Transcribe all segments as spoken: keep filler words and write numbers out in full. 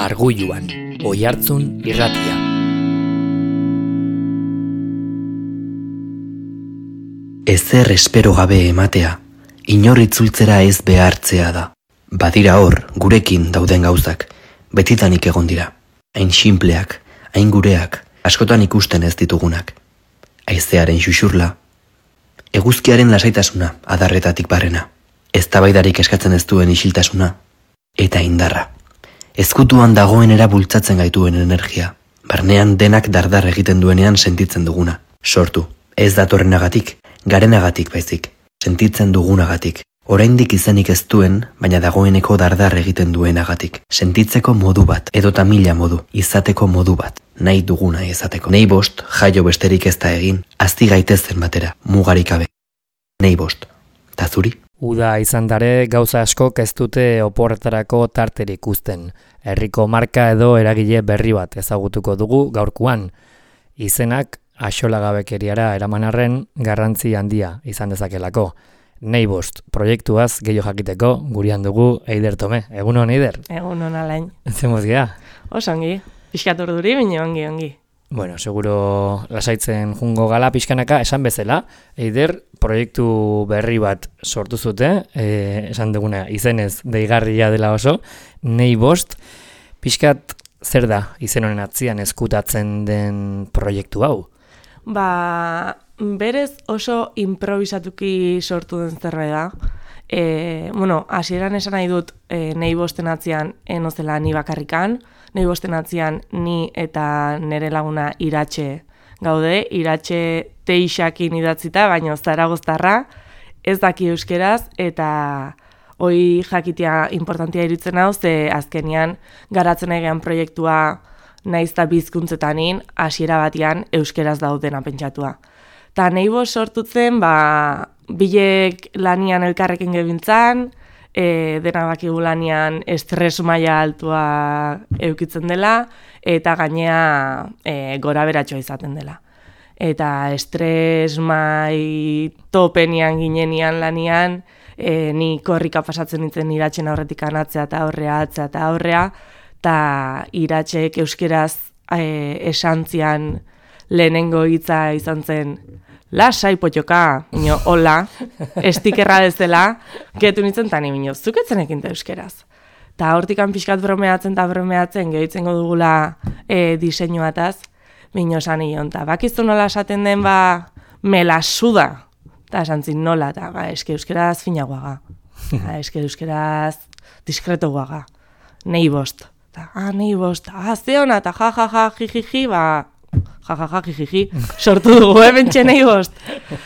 Arguluan, Oihartzun irratia. Ezer espero gabe ematea, inor itzultzera ez behartzea da. Badira hor, gurekin dauden gauzak, betitanik egon dira. Hain sinpleak, hain gureak, askotan ikusten ez ditugunak. Haizearen xuxurla, eguzkiaren lasaitasuna, adarretatik barrena. Eztabaidarik eskatzen ez duen isiltasuna, eta indarra. Ezkutuan dagoenera bultzatzen gaituen energia, barnean denak dardar egiten duenean sentitzen duguna. Sortu, ez datorrenagatik, garenagatik baizik, sentitzen dugunagatik. Oraindik izenik ez duen, baina dagoeneko dardar egiten duenagatik. Sentitzeko modu bat, edota mila modu, izateko modu bat, nahi duguna izateko. Nei bost, jaio besterik ez da egin, azti gaitezen batera, mugarik gabe. Nei bost, ta zuri? Uda izan dare, gauza askok ez dute oporretarako tarterik uzten. Herriko marka edo eragile berri bat ezagutuko dugu gaurkoan. Izenak axolagabekeriara eraman arren garrantzi handia izan dezakelako. Nei bost, proiektuaz gehiago jakiteko gurian dugu Eider Tome. Egunon, Eider? Egunon, Alain. Zemuz gira? Oso ongi, pixkat urduri, bine ongi, ongi. Bueno, seguro lasaitzen jungo gala pixkanaka, esan bezala, Eider proiektu berri bat sortu zute, e, esan duguna izenez deigarria dela oso, Nei bost, pixkat zer da izen honen atzian ezkutatzen den proiektu hau? Ba, berez oso improvisatuki sortu den zerbait da. E, bueno, hasieran esan nahi dut e, Nei bosten atzian enozela ni bakarrikan, Nei bosten atzian ni eta nere laguna Iratxe gaude, Iratxe teixakin idatzita, baina zaragoztarra, ez daki euskeraz, eta hoi jakitea importantia iruditzen hau, ze azkenian garatzen egean proiektua naizta bizkuntzetanin, hasiera batean euskeraz daudena pentsatua. Ta Nei bost sortutzen, ba, bilek lanian elkarrekin gebintzan, e, dena bakigu lanian estres maila altua eukitzen dela, eta gainea e, gora beratxoa izaten dela. Eta estres mai topenian ginenian lanian, e, ni korrika pasatzen nintzen Iratxen aurretik anatzea eta aurrea, atzea eta aurrea, eta Iratxek euskeraz e, esantzian lehenengo hitza izan zen, lasai potxoka, ino, hola, estikerra bezala, getu nintzen tani bino, zuketzen ekinta euskeraz. Ta hortikan pixkat bromeatzen eta bromeatzen, gehitzen dugula e, diseinuataz, bino esan ion, eta bakizu nola esaten den, ba, melasuda, eta esan zin nola, eta ba, eske euskeraz finagoaga, eske euskeraz diskretoaga, Nei bost, eta, ah, Nei bost, ah, ze hona, eta ja, ja, ja, ji, ji, ji, ba, ja, ja, ja, ji, ji, ji, sortu dugu, eh, bentxe Nei bost.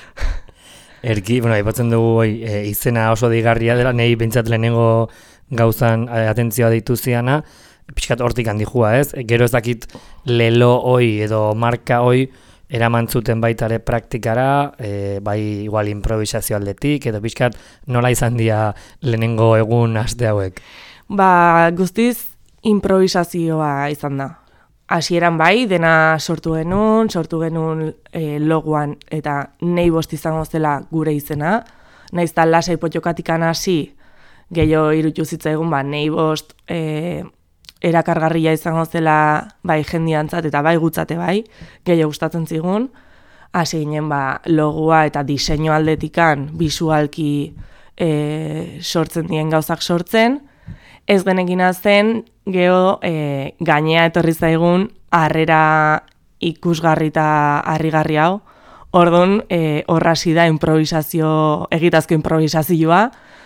Erki, bueno, aipatzen dugu e, izena oso digarria dela, nahi bentsat lehenengo gauzan e, atentzioa dituziana, pixkat hortik handijua, ez? Gero ez dakit lelo hoi edo marka hoi eraman zuten baita ere praktikara, e, bai igual improvisazio aldetik, edo pixkat nola izan dira lehenengo egun aste hauek? Ba, guztiz improvisazioa izan da. Hasieran bai, dena sortu genuen, sortu genuen e, logoan eta Nei bost izango zela gure izena. Naiz eta lasai potxokatikan hasi, gehiago irutu zitzaigun, ba, Nei bost e, erakargarria izango zela bai jendiantzat eta bai gutzate bai, gehiago gustatzen zigun. Hasi ginen ba, logoa eta diseinu aldetikan bisualki e, sortzen dien gauzak sortzen. Ez genekin zen, geho e, gainea etorri zaigun harrera ikusgarri eta harrigarri hau. Orduan, e, horrasi da improvisazio, egitazko improvisazioa,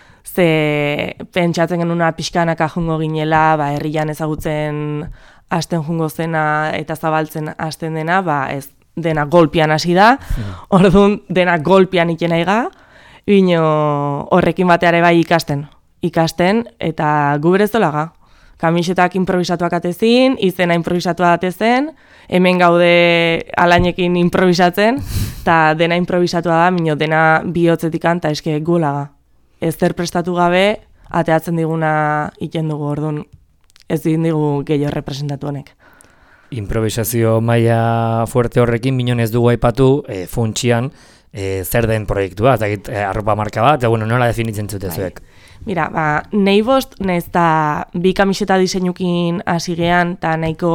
ze pentsatzen genuna pixkanaka jungo ginela, ba, herrian ezagutzen hasten jungo zena eta zabaltzen hasten dena, ba, ez dena golpian hasi da, orduan dena golpian ikenaiga, bino horrekin bateare bai ikasten. ikasten, eta gu berezolaga. Kamisetak improvisatuak atezin, izena improvisatua atezen, hemen gaude Alainekin improvisatzen, eta dena improvisatua da, mino dena bihotzetikan, eta eske gulaga. Ez zer prestatu gabe, ateatzen diguna iten dugu, orduan ez digin digu gehiago representatu honek. Improvisazio maila fuerte horrekin, minon ez dugu aipatu, e, funtsian, e, zer den proiektua, eta e, arropa marka bat, eta bueno, nola definitzen zute zuek? Mira, ba, nahi bost, nahiz da bi kamiseta diseinukin hasi gean, eta nahiko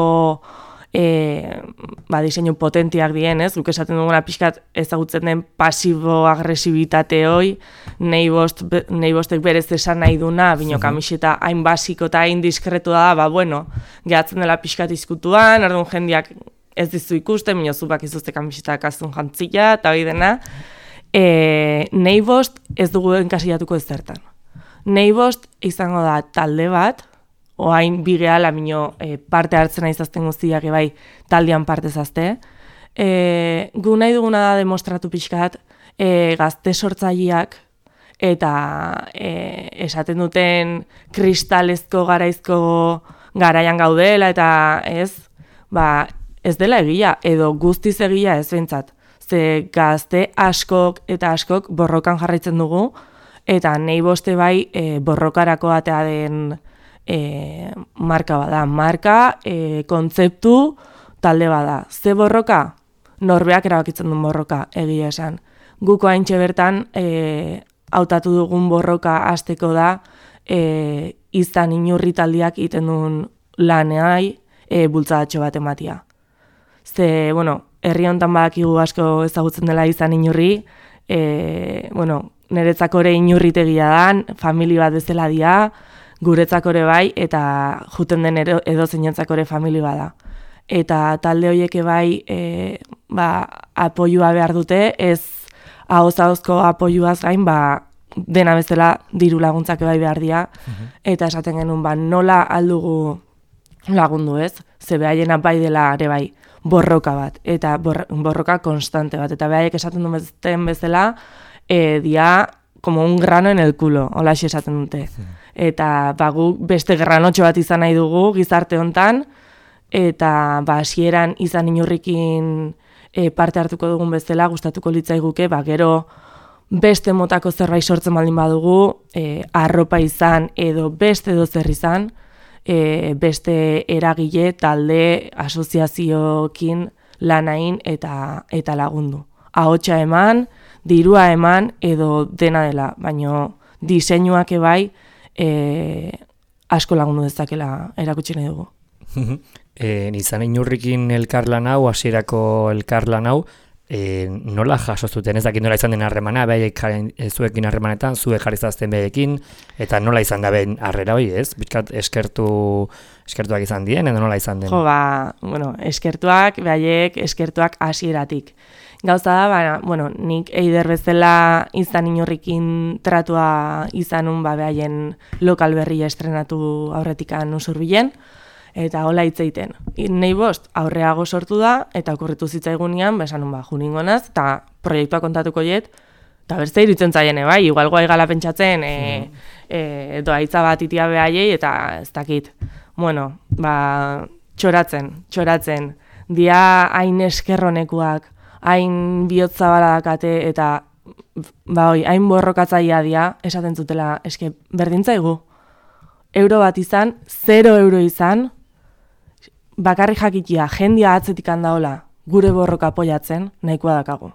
e, ba, diseinu potentiak dien, ez? Guk esaten duguna pixkat ezagutzen den pasibo-agresibitate hoi, nahi bost, nahi bostek berez esan nahi duna, bino kamiseta hain basiko eta hain diskretua da, ba, bueno, gehatzen dela pixkat izkutuan, orduan jendiak ez dizu ikusten, bino zubak izuzte kamisetak azun jantzila, eta hori dena, e, nahi bost ez dugu enkasillatuko ez zertan. Nahi bost izango da talde bat, oain bigeala mino e, parte hartzen aizazten guztiak ebai taldean parte zazte. E, gu nahi duguna da demostratu pixkat e, gazte sortzaileak eta e, esaten duten kristalezko garaizko garaian gaudela eta ez, ba, ez dela egia, edo guztiz egia ez behintzat. Ze gazte askok eta askok borrokan jarraitzen dugu, eta nahi boste bai e, borrokarako atea den e, marka bada. Marka, e, kontzeptu, talde bada. Ze borroka? Norbeak erabakitzen duen borroka, egia esan. Guko haintxe bertan, e, hautatu dugun borroka hasteko da, e, izan inurri taldiak iten duen laneai e, bultzadatxo bat ematia. Ze, bueno, herri hontan badakigu asko ezagutzen dela izan inurri, e, bueno, niretzakore inurritegia da, famili bat bezala dia, guretzakore bai, eta juten den edo, edo zeinentzakore famili bada. Eta talde horieke bai, e, ba, apoiua behar dute, ez ahoz-ahozko apoiuaz gain, ba, dena bezala diru laguntzak bai behar dia, eta esaten genuen, ba, nola aldugu lagundu ez, ze behaiena bai dela ere bai, borroka bat, eta bor, borroka konstante bat, eta behaiek esaten duen bezala, E, dia como un grano en el culo, hola esaten dute. Eta ba, gu beste granotxo bat izan nahi dugu gizarte hontan, eta ba, hasieran izan inurrikin e, parte hartuko dugun bezala, gustatuko litzaiguke, ba, gero beste motako zerbait sortzen baldin badugu, e, arropa izan edo beste edo zer izan, e, beste eragile, talde, asoziazioekin lanain eta, eta lagundu. Ahotsa eman, dirua eman edo dena dela, baino diseinuak ebai e, asko lagundu dezakela erakutsi nahi dugu. e, izan inurrikin elkarlan hau, hasierako elkarlan hau, e, nola jaso zuten, ez dakit nola izan den harremana, behaiek zuekin harremanetan, zuek jarri zazten behaiekin, eta nola izan da behin harrera hori, ez? Bizkat eskertu, eskertuak izan dien, edo nola izan den? Jo, ba, bueno, eskertuak, behaiek, eskertuak hasieratik. Gauza da, ba, bueno, nik eider bezala izan inurrikin tratua izanun ba, behaien lokal berria estrenatu aurretikan usurbilen, eta hola hitz egiten. Nei bost aurreago sortu da, eta okurritu zitzaigunean, ba, esanun ba, juningo naz, eta proiektua kontatuko jet, eta berze iruditzen zaien, bai, igual goa egala pentsatzen, e, e, doaitza bat itia behaiei, eta ez dakit. Bueno, ba, txoratzen, txoratzen, dia hain eskerronekuak, hain bihotza baladakate eta ba hoi, hain borrokatzaia dia, esaten zutela, eske berdintzaigu. Euro bat izan, zero euro izan, bakarri jakitia, jendia atzetik handaola, gure borroka apoiatzen, nahikoa dakagu.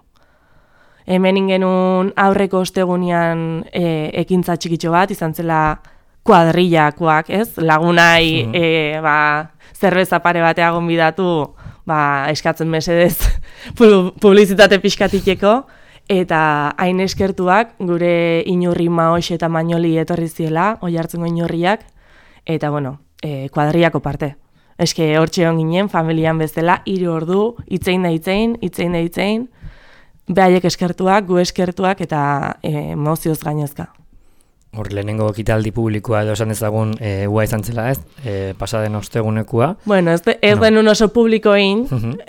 Hemen ingenun aurreko ostegunean e, ekintza txikitxo bat, izan zela kuadrillakoak, ez? Lagunai mm. e, ba, zerbeza pare batea gonbidatu, ba, eskatzen mesedez publizitate pixkatikeko, eta hain eskertuak gure inurri maox eta mainoli etorri ziela, oi hartzengo inurriak, eta bueno, e, kuadriako parte. Eske hortxe hon ginen, familian bezala, hiru ordu, itzein da itzein, itzein da itzein, behaiek eskertuak, gu eskertuak, eta e, emozioz gainezka. Hor, lehenengo ekitaldi publikoa edo esan dezagun e, ua izan zela ez, e, pasaden ostegunekua. Bueno, ez, de, ez no. denun oso publikoin,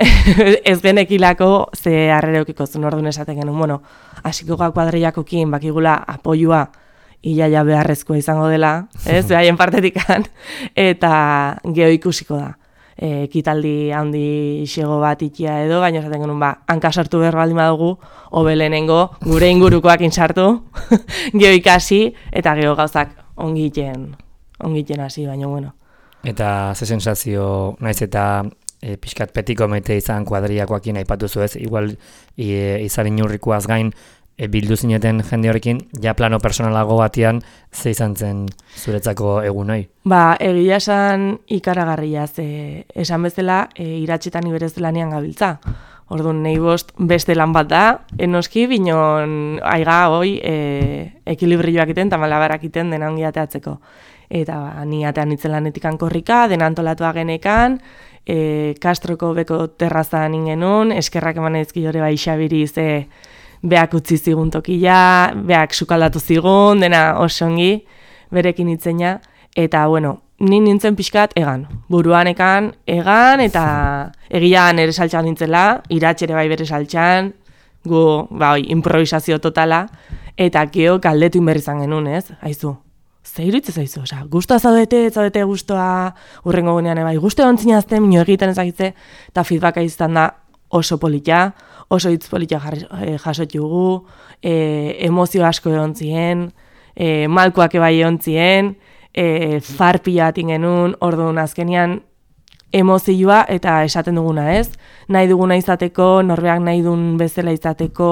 ez genekilako ze harrereokiko zuen orduan esaten genuen. Bueno, hasiko ga kuadrillakokin bakigula apoiua ilaia beharrezkoa izango dela, ez, behaien partetikan, eta geho ikusiko da. E, ekitaldi handi xego bat ikia edo, baina esaten genuen, ba, hanka sartu behar baldin badugu, hobe lehenengo, gure ingurukoak insartu, geho ikasi, eta geho gauzak ongiten, ongiten hasi, baina bueno. Eta ze sensazio, naiz eta e, pixkat petiko mete izan kuadriakoakin aipatu zuez, igual e, izan inurrikoaz gain, e, bildu zineten jende horrekin, ja plano personalago batean, ze izan zen zuretzako egun hori? Ba, egia esan ikaragarria, ze esan bezala, e, iratxetan iberez lanean gabiltza. Orduan, nahi bost beste lan bat da, enoski, binon aiga hoi e, ekilibrioak iten, eta malabarak iten dena ongi ateatzeko. Eta ba, ni atean itzen lanetikan korrika, dena antolatua genekan, e, Kastroko beko terrazan ingenun, eskerrak eman ezki jore bai Xabiri ze beak utzi zigun tokila, beak sukaldatu zigun, dena osongi, berekin itzena, eta bueno, ni nintzen pixkat egan, buruan ekan egan, eta egian ere saltxan nintzela, iratxere bai bere saltxan, gu, ba, oi, improvisazio totala, eta geo galdetu inberri izan genuen, ez? Aizu, ze iruditzen zaizu, osea, guztua zaudete, zaudete guztua, urrengo gunean bai, guztua ontzinazte, minu egiten ezagitze, eta feedbacka izan da oso polita, oso hitz polita jasotxugu, e, emozio asko egon zien, e, malkoak ebai egon zien, e, farpia atin genuen, orduan azkenian emozioa eta esaten duguna, ez? Nahi duguna izateko, norbeak nahi duen bezala izateko,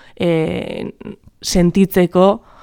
e, sentitzeko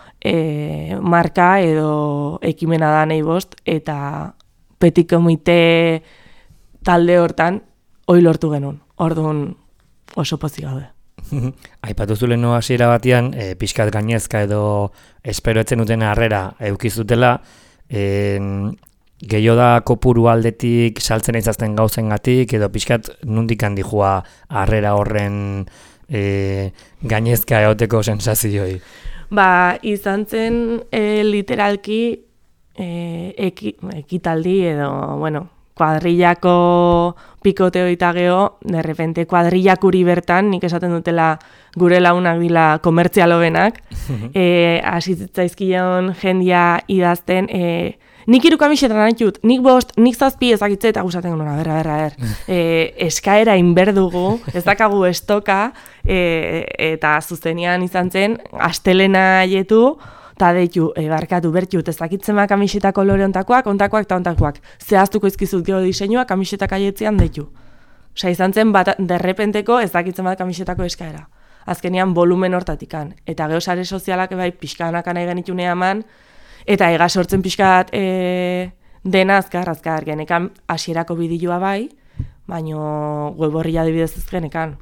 e, marka edo ekimena da nahi bost, eta petit komite talde hortan hoi lortu genuen. Orduan oso pozik gaude. Aipatu zulen no hasiera batean, e, pixkat gainezka edo espero etzen duten harrera eukizutela, e, gehiago da kopuru aldetik saltzen izazten gauzengatik edo pixkat nundik handi joa harrera horren e, gainezka eoteko sensazioi? Ba, izan zen e, literalki e, eki, ekitaldi edo, bueno, kuadrillako pikoteo eta geho, de repente kuadrillak uri bertan, nik esaten dutela gure launak dila komertzialo benak, e, asitzaizkion jendia idazten, e, nik iru kamisetan naitut, nik bost, nik zazpi ezakitze eta guzaten gona, berra, berra, berra. E, eskaera inberdugu, ez dakagu estoka, e, eta zuzenian izan zen, astelena haietu, eta deitu, e, barkatu, bertiut, ez dakitzen ma kamiseta kolore ontakoak, ontakoak eta ontakoak. Zehaztuko izkizut geho diseinua kamisetak aietzean deitu. Osa, izan zen, bat, derrepenteko ez dakitzen bat kamisetako eskaera. Azkenean, volumen hortatikan. Eta geho sare sozialak bai pixkanakan nahi genitxunea eman, eta ega sortzen pixkat e, dena azkar, azkar, genekan hasierako bideoa bai, baino web horria adibidez ez genekan.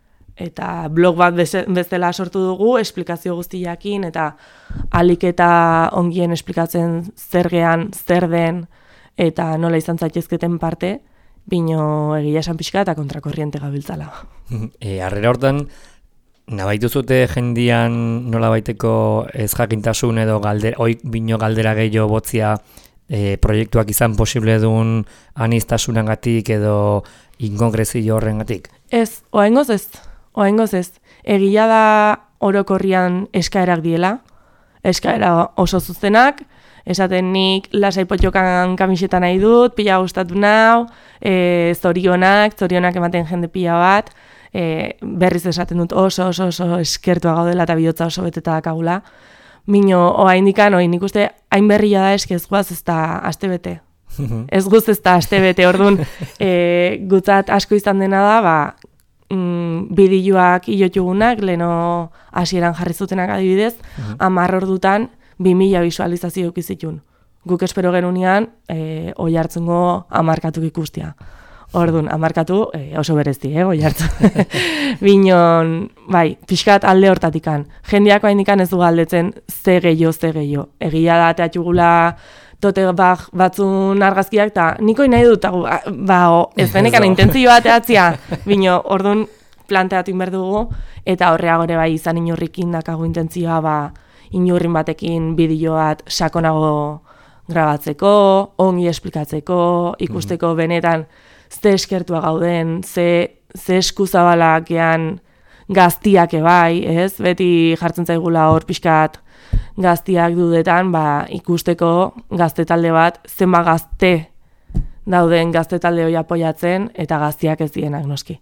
Eta blog bat bezala sortu dugu, esplikazio guztiakin, eta alik eta ongien esplikatzen zer gean, zer den, eta nola izan zaitezketen parte, bino egia esan pixka eta kontrakorriente gabiltzala. E, arrera hortan, nabaitu zute jendian nola baiteko ez jakintasun edo galdera, oik bino galdera gehiago botzia e, proiektuak izan posible duen anistasunagatik edo inkongrezio horrengatik? Ez, oaingoz ez. Oaingoz ez, egia da orokorrian eskaerak diela, eskaera oso zuzenak, esaten nik lasai potxokan kamiseta nahi dut, pila gustatu nau, e, zorionak, zorionak ematen jende pila bat, e, berriz esaten dut oso oso oso eskertua gaudela eta bihotza oso beteta dakagula. Mino, oa indikan, oin nik uste hain berria da eski ez guaz ez da aste bete. Ez guz ez da aste bete, orduan e, gutzat asko izan dena da, ba, Mm, bideoak iotugunak, leno hasieran jarri zutenak adibidez, hamar uh-huh. ordutan bi mila visualizazio ikizitun. Guk espero genunean, e, oi hartzungo hamarkatuk ikustia. Orduan, hamarkatu e, oso berezti, eh, oi hartzu. Binon, bai, pixkat alde hortatikan. Jendiako haindikan ez du galdetzen ze gehiago, ze gehiago. Egia da, teatxugula tote bak batzun argazkiak, eta niko nahi dut, ba, o, ez benekan intentzioa teatzia, bino, orduan planteatu inber dugu, eta horreagore bai izan inurrikin dakago intentzioa, ba, inurrin batekin bideo bat sakonago grabatzeko, ongi esplikatzeko, ikusteko benetan ze eskertua gauden, ze, ze eskuzabalakean gaztiak ebai, ez? Beti jartzen zaigula hor pixkat gaztiak dudetan, ba, ikusteko gazte talde bat, zenba gazte dauden gazte talde hori apoiatzen, eta gaztiak ez dienak noski.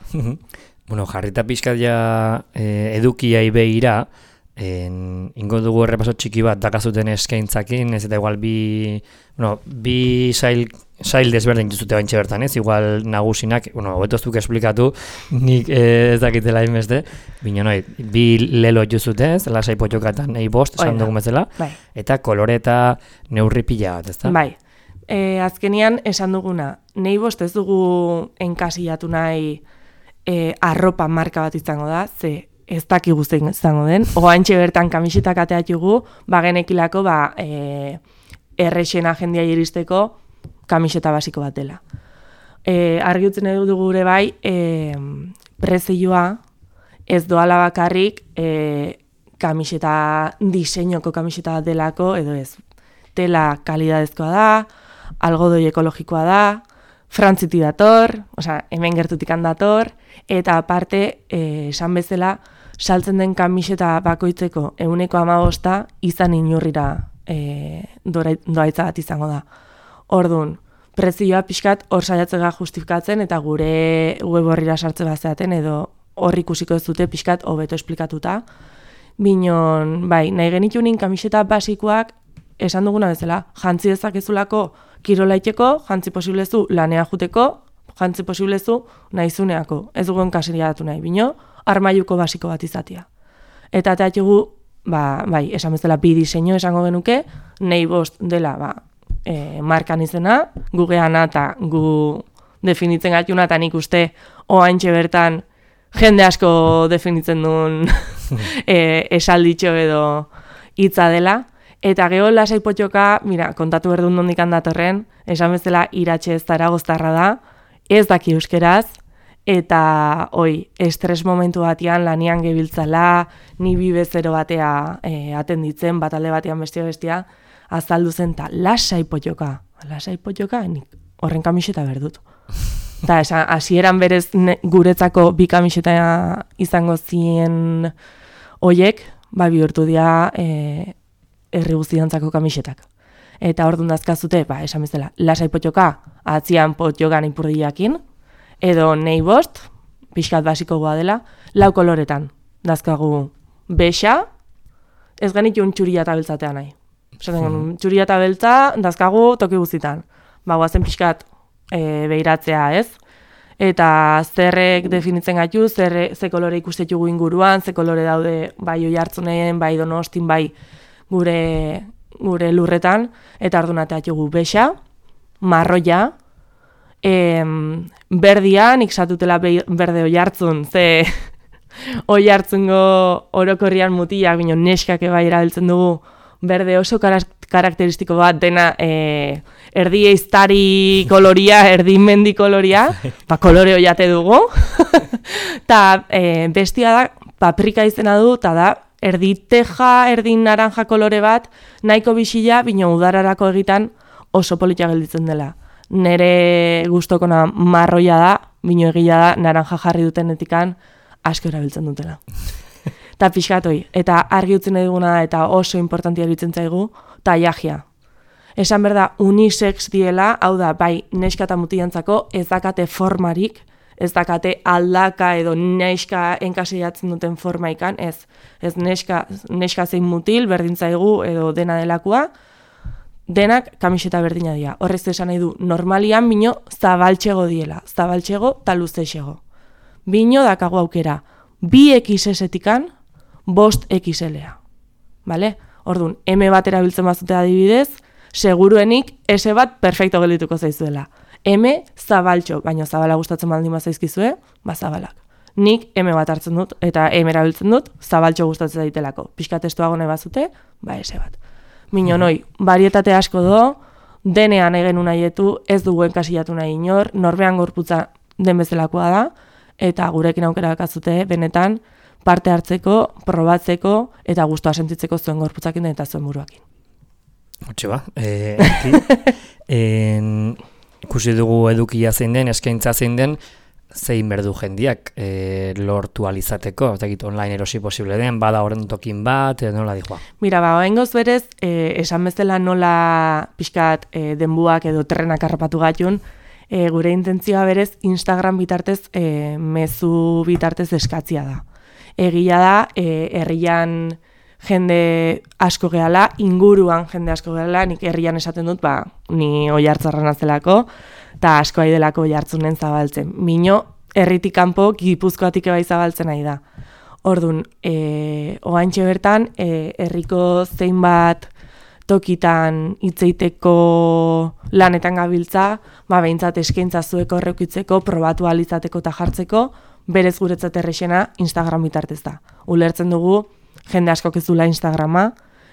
Bueno, jarrita pixkat ja eh, edukiai behira, en, ingo dugu errepaso txiki bat dakazuten eskaintzakin, ez eta igual bi, bueno, bi sail sail desberdin dituzute baintxe bertan, ez? Igual nagusinak, bueno, hobetoztuk esplikatu, nik eh, ez dakitela inbeste, bino noi, bi lelo dituzute, ez? Lasai potxokatan nahi bost, esan dugu bezala, bai. Eta kolore eta neurri pila bat, ezta? Bai, e, azkenian esan duguna, nahi bost ez dugu enkasillatu nahi e, arropa marka bat izango da, ze ez dakigu zein izango den, oantxe bertan kamisetak ateatugu, bagenekilako, ba, e, errexena jendia iristeko, kamiseta basiko bat dela. E, argi utzen dugu gure bai, e, prezioa ez doala bakarrik e, kamiseta diseinoko kamiseta bat delako, edo ez. Tela kalidadezkoa da, algodoi ekologikoa da, frantzitik dator, osea, hemen gertutik dator, eta aparte, e, esan bezala, saltzen den kamiseta bakoitzeko ehuneko hamabosta izan inurrira e, doaitza bat izango da. Orduan, prezioa pixkat hor saiatzega justifikatzen eta gure web horrira sartze bazeaten edo hor ikusiko ez dute pixkat hobeto esplikatuta. Binon, bai, nahi genitunin kamiseta basikoak esan duguna bezala, jantzi dezakezulako kirolaiteko, jantzi posiblezu lanea juteko, jantzi posiblezu nahizuneako, ez dugun kaseria datu nahi, bino, armailuko basiko bat izatea. Eta teatxegu, ba, bai, esan bezala bi diseinu esango genuke, nahi bost dela, ba, E, markan izena, gu geana eta gu definitzen gatuna, eta nik uste oantxe bertan jende asko definitzen duen e, esalditxo edo hitza dela. Eta geho lasai potxoka, mira, kontatu berdun nondik handatorren, esan bezala iratxe ez zaragoztarra da, ez daki euskeraz, eta oi, estres momentu batean lanian gebiltzala, ni bi bezero batea e, atenditzen, bat alde batean bestia bestia, azaldu zen, eta lasai potxoka, lasai potxoka, nik horren kamiseta berdut. Eta esan, hasieran berez ne, guretzako bi kamiseta izango zien oiek, ba bihurtu dira e, herri guztiantzako kamisetak. Eta hor dundazkazute, ba, esan bezala, lasai potxoka, atzian potxokan ipurdiakin, edo nei bost, pixkat basiko goa dela, lau koloretan. Dazkagu bexa, ez genitun txuria eta beltzatea nahi. Zaten, hmm. txuria eta beltza, dazkagu toki guztitan. Ba, guazen pixkat e, behiratzea, ez? Eta zerrek definitzen gaitu, zer, ze kolore ikustetugu inguruan, ze kolore daude bai oi hartzunen, bai donostin, bai gure, gure lurretan, eta ardunatea txugu bexa, marroia, em, berdia, nik satutela berde oi hartzun, ze oi hartzungo orokorrian mutilak, bino neskak bai erabiltzen dugu, berde oso karakteristiko bat dena e, erdi eiztari koloria, erdi mendi koloria, ba kolore oiate dugu. Ta e, bestia da, paprika izena du, eta da, erdi teja, erdi naranja kolore bat, nahiko bisila, bino udararako egitan oso polita gelditzen dela. Nere gustokona marroia da, bino egila da, naranja jarri dutenetikan asko erabiltzen dutela. Eta pixkatoi, eta argi utzen eduguna eta oso importantia eritzen zaigu, taiajia. Esan berda, unisex diela, hau da, bai, neska eta mutilantzako ez dakate formarik, ez dakate aldaka edo neska enkaseiatzen duten formaikan, ez, ez neska, neska zein mutil, berdin zaigu edo dena delakoa, denak kamiseta berdina dira. Horrez esan nahi du, normalian bino zabaltxego diela, zabaltxego eta luzexego. Bino dakago aukera, bi ekiz esetikan, bost ekiz elea. Bale? Orduan, M bat erabiltzen bazute adibidez, seguruenik S bat perfecto geldituko zaizuela. M zabaltxo, baina zabala gustatzen baldin bazaizkizue, ba zabalak. Nik M bat hartzen dut, eta M erabiltzen dut, zabaltxo gustatzen daitelako. Pixka testuago nahi bazute, ba S bat. Mino noi, barietate asko do, denean egen unaietu, ez dugu enkasillatu nahi inor, norbean gorputza den bezalakoa da, eta gurekin aukera bakazute, benetan, parte hartzeko, probatzeko, eta guztua sentitzeko zuen gorputzakin eta zuen buruakin. Hortxe ba, e, en, ikusi dugu edukia zein den, eskaintza zein den, zein berdu jendiak e, lortu alizateko, eta egit online erosi posible den, bada horren tokin bat, edo nola dijoa? Mira, ba, oengoz berez, e, esan bezala nola pixkat e, denbuak edo trenak harrapatu gatun, e, gure intentzioa berez Instagram bitartez, e, mezu bitartez eskatzia da. Egia da, e, herrian jende asko gehala, inguruan jende asko gehala, nik herrian esaten dut, ba, ni Oiartzarra nazelako, eta asko ari delako Oiartzunen zabaltzen. Mino, herritik kanpo, Gipuzkoatik ebai zabaltzen nahi da. Orduan, e, oaintxe bertan, e, herriko zeinbat tokitan hitzeiteko lanetan gabiltza, ba, behintzat eskaintza zueko horreukitzeko, probatu alizateko eta jartzeko, berez guretzat errexena Instagram bitartez da. Ulertzen dugu, jende asko kezula Instagrama,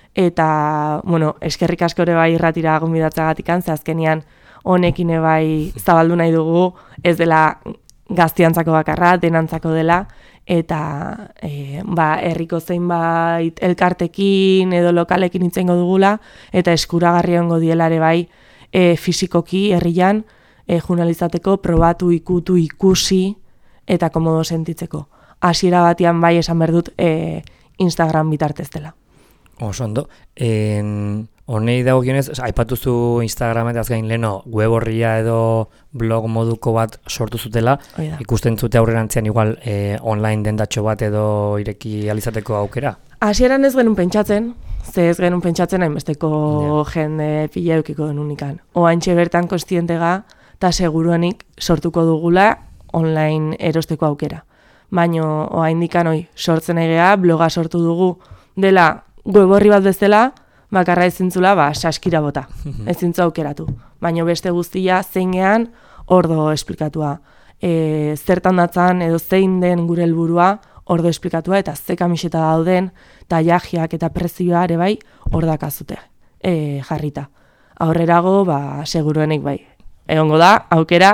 eta, bueno, eskerrik asko ere bai irratira gonbidatzagatikan, ze azkenian honekin bai zabaldu nahi dugu, ez dela gaztiantzako bakarra, denantzako dela, eta e, ba, herriko zeinbait elkartekin edo lokalekin itzengo dugula, eta eskuragarri ongo dielare bai e, fisikoki herrian e, jurnalizateko, probatu, ikutu, ikusi, eta komodo sentitzeko. Hasiera batean bai esan behar dut e, Instagram bitartez dela. Oso ondo. En... Honei dagokionez, aipatuzu Instagram eta azkain leno web horria edo blog moduko bat sortu zutela, ikusten zute aurrerantzean igual eh, online dendatxo bat edo ireki alizateko aukera? Hasieran ez genuen pentsatzen, ze ez genuen pentsatzen hainbesteko yeah. jende pila eukiko denunikan. Oaintxe bertan kostientega eta seguruanik sortuko dugula online erosteko aukera. Baina oaindikan hoi sortzen egea, bloga sortu dugu dela web horri bat bezala, bakarra ezintzula, ba, saskira bota, ezintzu aukeratu. Baina beste guztia zeinean ordo esplikatua. E, zertan datzan edo zein den gure helburua ordo esplikatua eta ze kamiseta dauden, tailajeak eta prezioa ere bai ordakazute e, jarrita. Aurrerago, ba, seguruenik bai. Egongo da, aukera,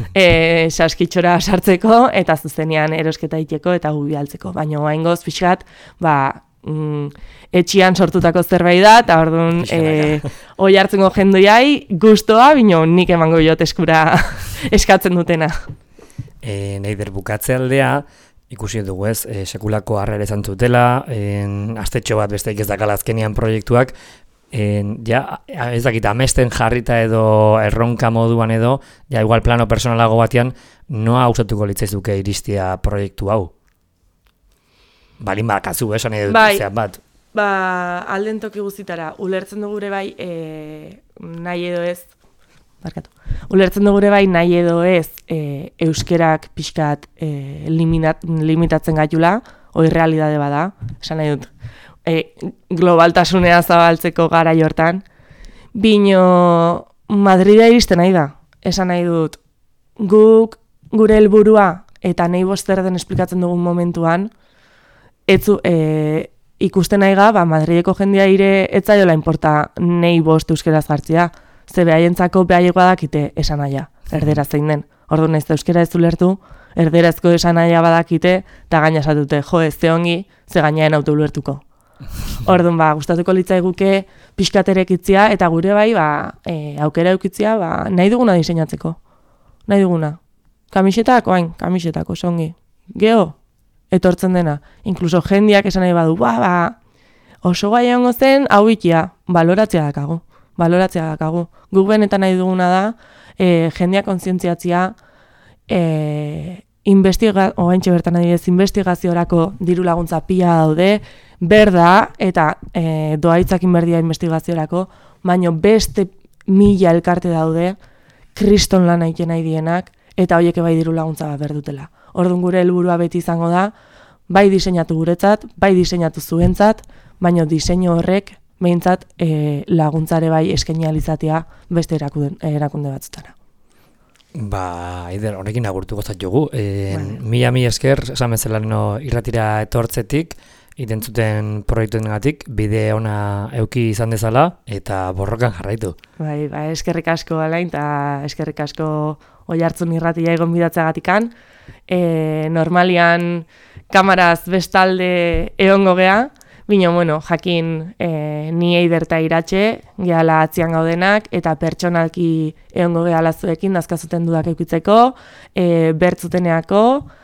e, saskitxora sartzeko eta zuzenean erosketa iteko eta gubi altzeko. Baina oaingoz pixkat, ba, Mm, etxian sortutako zerbait da, eta orduan e, Oiartzungo jendoiai guztoa, bino nik emango jot eskura eskatzen dutena. E, Neider, bukatze aldea, ikusi dugu ez, e, sekulako harrera izan zutela, en, astetxo bat besteik ez dakala azkenian proiektuak, en, ja, ez dakit, amesten jarrita edo erronka moduan edo, ja, igual plano personalago batean, noa hausatuko litzaizuke iristia proiektu hau? Balin bakazu, esan edo bai, zean bat. Ba, alden toki guztitara, ulertzen dugure bai e, nahi edo ez, barkatu, ulertzen dugure bai nahi edo ez e, euskerak pixkat e, liminat, limitatzen gaitula, hoi realidade bada, esan nahi dut, e, globaltasunea zabaltzeko gara jortan, bino Madrida iristen nahi da, esan nahi dut, guk gure helburua eta nahi boster den esplikatzen dugun momentuan, etzu, e, ikusten nahi ga, ba, Madrideko jendia ire etzaiola inporta nahi bost euskeraz gartzia, ze behaientzako behaiegoa dakite esan aia, erdera zein den. Orduan ez da euskera ez ulertu, erderazko esan aia badakite, eta gaina esatute, jo, ez ze ongi, ze gainaen auto ulertuko. Orduan, ba, gustatuko litzaiguke pixkaterek itzia, eta gure bai, ba, e, aukera eukitzia, ba, nahi duguna diseinatzeko. Nahi duguna. Kamisetak, oain, kamisetak, oso ongi. Geho, etortzen dena. Inkluso jendiak esan nahi badu, ba, ba, oso gai hongo zen, hau ikia, baloratzea dakagu. Baloratzea dakagu. Guk benetan nahi duguna da, e, jendiak kontzientziatzia, e, investiga, oaintxe bertan adibidez, investigaziorako diru laguntza pila daude, berda, eta e, doaitzakin berdia investigaziorako, baino beste mila elkarte daude, kriston lan egiten nahi dienak, eta horiek bai diru laguntza bat berdutela. Orduan gure helburua beti izango da, bai diseinatu guretzat, bai diseinatu zuentzat, baina diseinu horrek behintzat e, laguntzare bai eskainializatea beste erakunde, erakunde batzutara. Ba, Aider, honekin agurtu gozat jogu. E, bueno. Mila mi esker, esan bezala no, irratira etortzetik, identzuten proiektuengatik, bide ona euki izan dezala, eta borrokan jarraitu. Bai, ba, eskerrik asko alain, eta eskerrik asko Oiartzun irratia egon bidatzagatikan. E, normalian kamaraz bestalde egongo gea, bino, bueno, jakin e, ni Eider eta Iratxe, gehala atzian gaudenak, eta pertsonalki egongo gehala zuekin, dazkazuten dudak eukitzeko, e, bertzuteneako,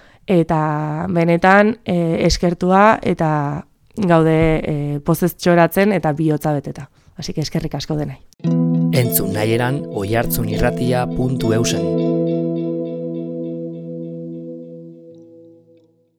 eta benetan e, eskertua eta gaude e, pozez txoratzen eta bihotza beteta. Así que eskerrik asko denai. Entzun nahi eran oiartzunirratia puntu eusen.